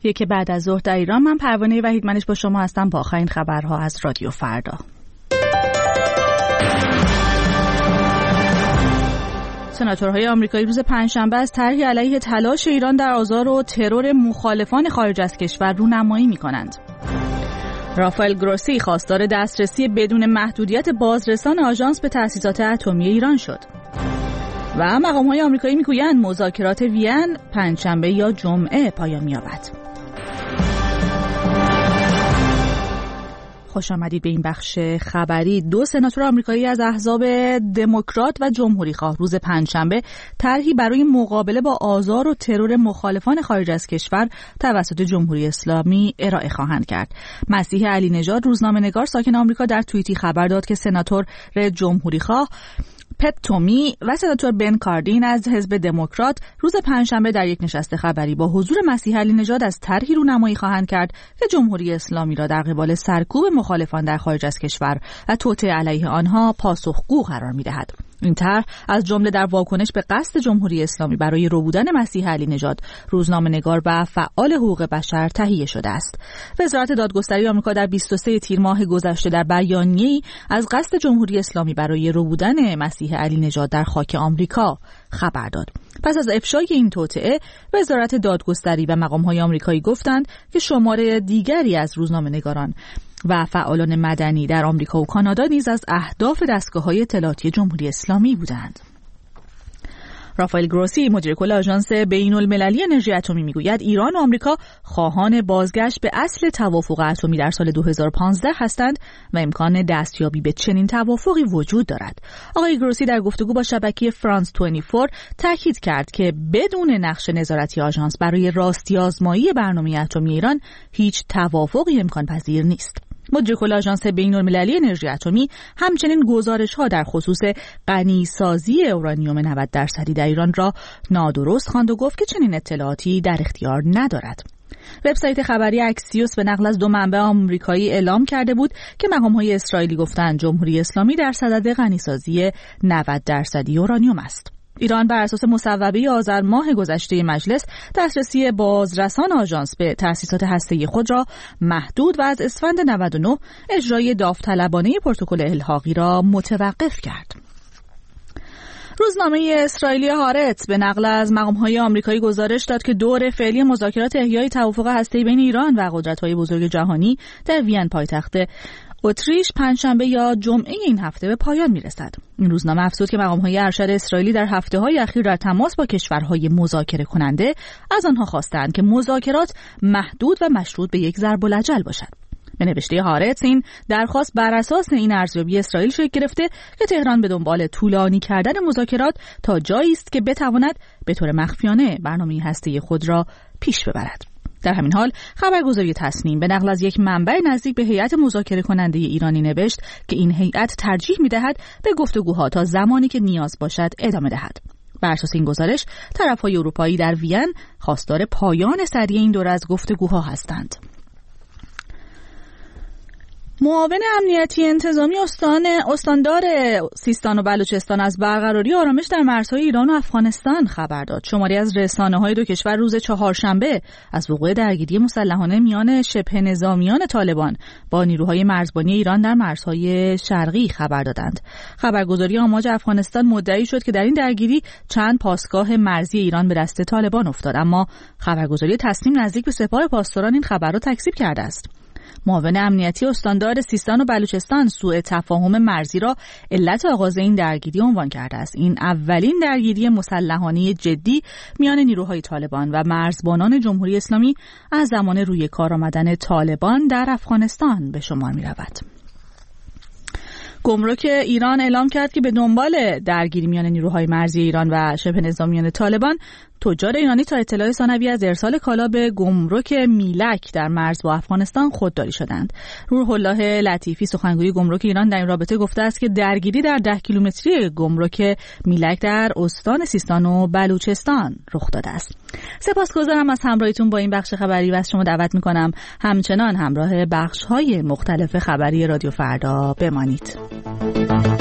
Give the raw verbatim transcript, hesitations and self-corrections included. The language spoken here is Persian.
یک بعد از ظهر در ایران. من پروانه وحیدمنش با شما هستم با آخرین خبرها از رادیو فردا. سناتورهای آمریکایی روز پنجشنبه از طرحی علیه تلاش ایران در آزار و ترور مخالفان خارج از کشور رونمایی می‌کنند. رافائل گروسی خواستار دسترسی بدون محدودیت بازرسان آژانس به تأسیسات اتمی ایران شد. و مقام‌های آمریکایی میگویند مذاکرات وین پنجشنبه یا جمعه پایان می‌یابد. خوش آمدید به این بخش خبری. دو سناتور آمریکایی از احزاب دموکرات و جمهوری‌خواه روز پنجشنبه طرحی برای مقابله با آزار و ترور مخالفان خارج از کشور توسط جمهوری اسلامی ارائه خواهند کرد. مسیح علی نژاد روزنامه‌نگار ساکن آمریکا در توییتی خبر داد که سناتور جمهوری‌خواه پت تومی و سناتور بن کاردین از حزب دموکرات روز پنجشنبه در یک نشست خبری با حضور مسیح علی نژاد از طرحی رونمایی خواهند کرد که جمهوری اسلامی را در قبال سرکوب مخالفان در خارج از کشور و توطئه علیه آنها پاسخگو قرار می‌دهد. این طرح از جمله در واکنش به قصد جمهوری اسلامی برای ربودن مسیح علی نژاد، روزنامه‌نگار و فعال حقوق بشر تهیه شده است. وزارت دادگستری آمریکا در بیست و سوم تیر ماه گذشته در بیانیه‌ای از قصد جمهوری اسلامی برای ربودن مسیح علی نژاد در خاک آمریکا خبر داد. پس از افشای این توطئه، وزارت دادگستری و مقام‌های آمریکایی گفتند که شمار دیگری از روزنامه‌نگاران و فعالان مدنی در آمریکا و کانادا نیز از اهداف دستگاه‌های اطلاعاتی جمهوری اسلامی بودند. رافائل گروسی مدیر کل آژانس بین‌المللی انرژی اتمی میگوید ایران و آمریکا خواهان بازگشت به اصل توافق اتمی در سال دو هزار و پانزده هستند و امکان دستیابی به چنین توافقی وجود دارد. آقای گروسی در گفتگو با شبکه فرانس بیست و چهار تاکید کرد که بدون نقش نظارتی آژانس برای راستی آزمایی برنامه اتمی ایران هیچ توافقی امکان پذیر نیست. مدیر کل آژانس بین‌المللی انرژی اتمی همچنین گزارش‌ها در خصوص غنی‌سازی اورانیوم نود درصدی در ایران را نادرست خواند و گفت که چنین اطلاعاتی در اختیار ندارد. وبسایت خبری اکسیوس به نقل از دو منبع آمریکایی اعلام کرده بود که مقام‌های اسرائیلی گفتند جمهوری اسلامی در صدد غنی‌سازی نود درصدی اورانیوم است. ایران بر اساس مصوبه آذر ماه گذشته مجلس دسترسی بازرسان آژانس به تأسیسات هسته‌ای خود را محدود و از اسفند نود و نه اجرای داوطلبانه پروتکل الحاقی را متوقف کرد. روزنامه اسرائیلی هارتز به نقل از مقام‌های آمریکایی گزارش داد که دور فعلی مذاکرات احیای توافق هسته‌ای بین ایران و قدرت‌های بزرگ جهانی در وین پایتخت اتریش پنجشنبه یا جمعه این هفته به پایان میرسد. این روزنامه افزود که مقام‌های ارشد اسرائیلی در هفته‌های اخیر در تماس با کشورهای مذاکره کننده از آنها خواستند که مذاکرات محدود و مشروط به یک ضرب الاجل باشد. به نوشته هارتز این درخواست بر اساس این ارزیابی اسرائیل شکل گرفته که تهران به دنبال طولانی کردن مذاکرات تا جایی است که بتواند به طور مخفیانه برنامه هسته‌ای خود را پیش ببرد. در همین حال خبرگزاری تصنیم به نقل از یک منبع نزدیک به هیئت مذاکره کننده ایرانی نوشت که این هیئت ترجیح می‌دهد به گفتگوها تا زمانی که نیاز باشد ادامه دهد. بر اساس این گزارش طرف‌های اروپایی در وین خواستار پایان سریع این دوره از گفتگوها هستند. معاون امنیتی انتظامی استان استاندار سیستان و بلوچستان از برقراری آرامش در مرزهای ایران و افغانستان خبر داد. شماری از رسانه‌های دو کشور روز چهارشنبه از وقوع درگیری مسلحانه میان شبه نظامیان طالبان با نیروهای مرزبانی ایران در مرزهای شرقی خبر دادند. خبرگزاری آماج افغانستان مدعی شد که در این درگیری چند پاسگاه مرزی ایران به دست طالبان افتاد، اما خبرگزاری تصنیم نزدیک به سپاه پاسداران این خبر را تکذیب کرده است. معاون امنیتی استاندار سیستان و بلوچستان سوء تفاهم مرزی را علت آغاز این درگیری عنوان کرده است. این اولین درگیری مسلحانه جدی میان نیروهای طالبان و مرزبانان جمهوری اسلامی از زمان روی کار آمدن طالبان در افغانستان به شمار می رود. گمرک ایران اعلام کرد که به دنبال درگیری میان نیروهای مرزی ایران و شبه نظامیان طالبان، تجار ایرانی تا اطلاع ثانوی از ارسال کالا به گمرک میلک در مرز با افغانستان خودداری شدند. روح الله لطیفی سخنگوی گمرک ایران در این رابطه گفته است که درگیری در ده کیلومتری گمرک میلک در استان سیستان و بلوچستان رخ داده است. سپاسگزارم از همراهیتون با این بخش خبری و از شما دعوت می‌کنم همچنان همراه بخش‌های مختلف خبری رادیو فردا بمانید.